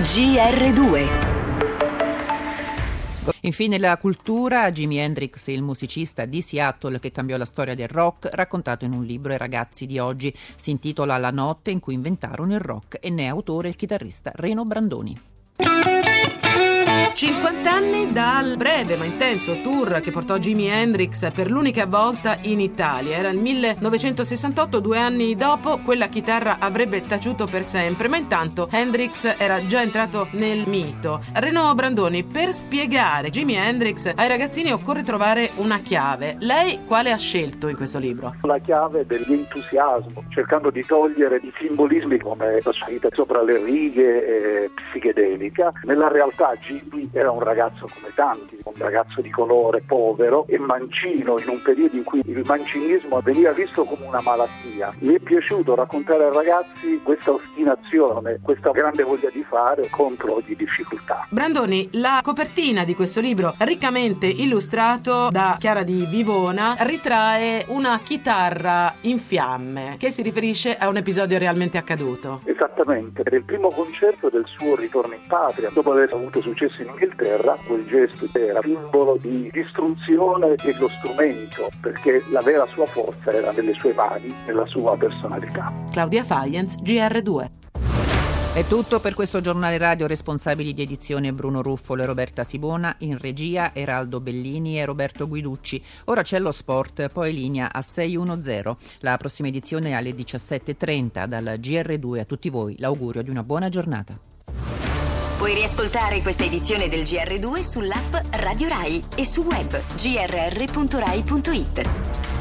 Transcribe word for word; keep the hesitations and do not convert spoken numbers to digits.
G R due. Infine la cultura, Jimi Hendrix, il musicista di Seattle che cambiò la storia del rock, raccontato in un libro ai ragazzi di oggi. Si intitola La notte in cui inventarono il rock e ne è autore il chitarrista Reno Brandoni. cinquant'anni dal breve ma intenso tour che portò Jimi Hendrix per l'unica volta in Italia. Era il millenovecentosessantotto, due anni dopo quella chitarra avrebbe taciuto per sempre, ma intanto Hendrix era già entrato nel mito. Reno Brandoni, per spiegare Jimi Hendrix ai ragazzini occorre trovare una chiave. Lei quale ha scelto in questo libro? La chiave dell'entusiasmo, cercando di togliere i simbolismi come la sua vita sopra le righe, eh, psichedelica. Nella realtà Jimi era un ragazzo come tanti, un ragazzo di colore, povero e mancino, in un periodo in cui il mancinismo veniva visto come una malattia. Mi è piaciuto raccontare ai ragazzi questa ostinazione, questa grande voglia di fare contro ogni difficoltà. Brandoni, la copertina di questo libro, riccamente illustrato da Chiara di Vivona, ritrae una chitarra in fiamme che si riferisce a un episodio realmente accaduto. Esattamente, era il primo concerto del suo ritorno in patria, dopo aver avuto successo in Inghilterra. Quel gesto era simbolo di distruzione dello strumento, perché la vera sua forza era nelle sue mani, nella sua personalità. Claudia Fajenz, G R due. È tutto per questo giornale radio. Responsabili di edizione Bruno Ruffolo e Roberta Sibona, in regia Eraldo Bellini e Roberto Guiducci. Ora c'è lo sport, poi linea a sei uno zero. La prossima edizione è alle diciassette e trenta dal G R due. A tutti voi l'augurio di una buona giornata. Puoi riascoltare questa edizione del G R due sull'app Radio Rai e su web g r r punto rai punto it.